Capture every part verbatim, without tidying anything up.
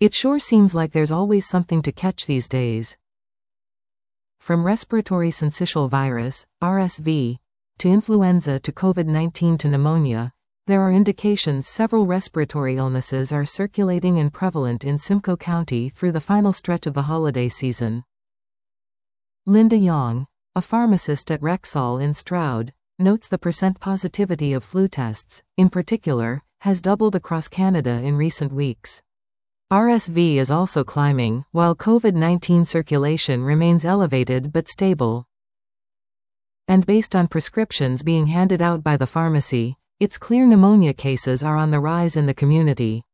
It sure seems like there's always something to catch these days. From respiratory syncytial virus, R S V, to influenza to COVID nineteen to pneumonia, there are indications several respiratory illnesses are circulating and prevalent in Simcoe County through the final stretch of the holiday season. Linda Yong, a pharmacist at Rexall in Stroud, notes the percent positivity of flu tests, in particular, has doubled across Canada in recent weeks. R S V is also climbing, while COVID nineteen circulation remains elevated but stable. And based on prescriptions being handed out by the pharmacy, it's clear pneumonia cases are on the rise in the community.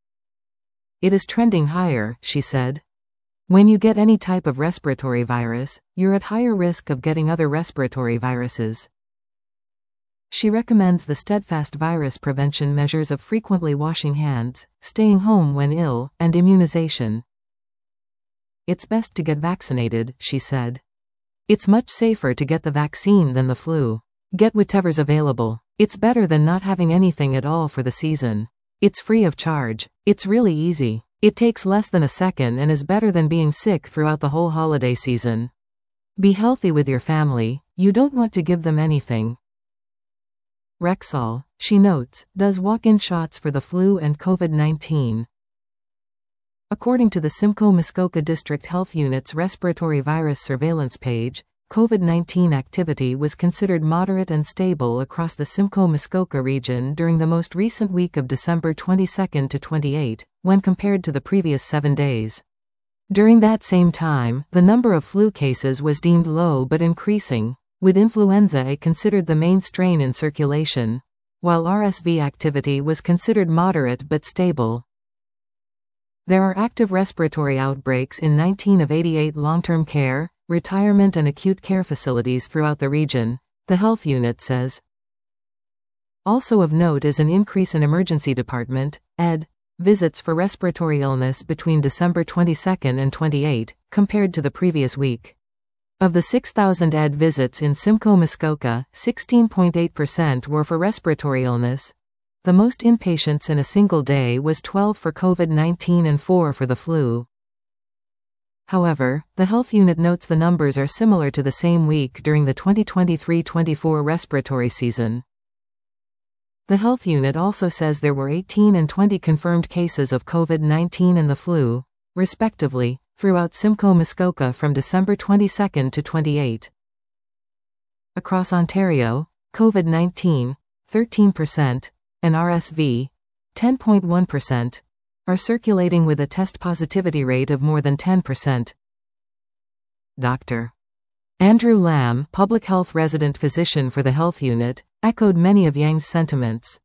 It is trending higher, she said. When you get any type of respiratory virus, you're at higher risk of getting other respiratory viruses. She recommends the steadfast virus prevention measures of frequently washing hands, staying home when ill, and immunization. It's best to get vaccinated, she said. It's much safer to get the vaccine than the flu. Get whatever's available. It's better than not having anything at all for the season. It's free of charge. It's really easy. It takes less than a second and is better than being sick throughout the whole holiday season. Be healthy with your family. You don't want to give them anything. Rexall, she notes, does walk-in shots for the flu and COVID nineteen. According to the Simcoe-Muskoka District Health Unit's respiratory virus surveillance page, COVID nineteen activity was considered moderate and stable across the Simcoe-Muskoka region during the most recent week of December twenty-second to twenty-eighth, when compared to the previous seven days. During that same time, the number of flu cases was deemed low but increasing, with influenza A considered the main strain in circulation, while R S V activity was considered moderate but stable. There are active respiratory outbreaks in nineteen of eighty-eight long-term care, retirement and acute care facilities throughout the region, the health unit says. Also of note is an increase in emergency department, E D, visits for respiratory illness between December twenty-second and twenty-eighth, compared to the previous week. Of the six thousand E D visits in Simcoe-Muskoka, sixteen point eight percent were for respiratory illness. The most inpatients in a single day was twelve for COVID nineteen and four for the flu. However, the health unit notes the numbers are similar to the same week during the twenty twenty-three twenty-four respiratory season. The health unit also says there were eighteen and twenty confirmed cases of COVID nineteen and the flu, respectively, throughout Simcoe-Muskoka from December twenty-second to twenty-eighth. Across Ontario, COVID nineteen, thirteen percent, and R S V, ten point one percent, are circulating with a test positivity rate of more than ten percent. Doctor Andrew Lamb, public health resident physician for the health unit, echoed many of Yang's sentiments.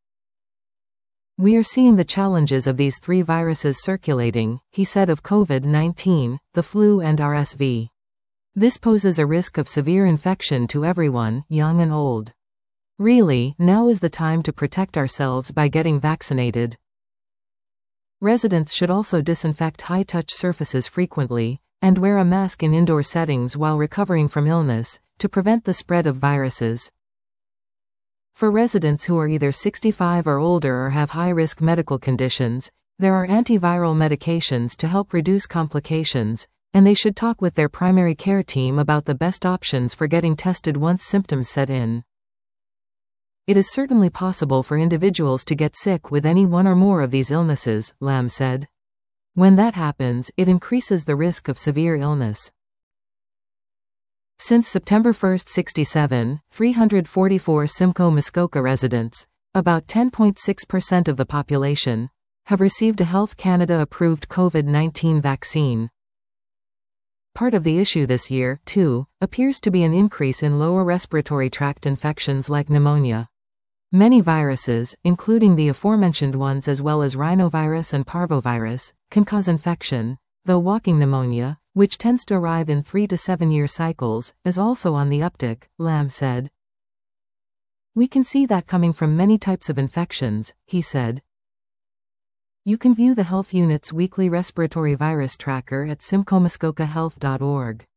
We are seeing the challenges of these three viruses circulating, he said of COVID nineteen, the flu and R S V. This poses a risk of severe infection to everyone, young and old. Really, now is the time to protect ourselves by getting vaccinated. Residents should also disinfect high-touch surfaces frequently, and wear a mask in indoor settings while recovering from illness, to prevent the spread of viruses. For residents who are either sixty-five or older or have high-risk medical conditions, there are antiviral medications to help reduce complications, and they should talk with their primary care team about the best options for getting tested once symptoms set in. It is certainly possible for individuals to get sick with any one or more of these illnesses, Lamb said. When that happens, it increases the risk of severe illness. Since September first sixty-seven, three hundred forty-four Simcoe-Muskoka residents, about ten point six percent of the population, have received a Health Canada-approved COVID nineteen vaccine. Part of the issue this year, too, appears to be an increase in lower respiratory tract infections like pneumonia. Many viruses, including the aforementioned ones as well as rhinovirus and parvovirus, can cause infection, though walking pneumonia, which tends to arrive in three to seven year cycles, is also on the uptick, Lamb said. We can see that coming from many types of infections, he said. You can view the health unit's weekly respiratory virus tracker at simcoe muskoka health dot org.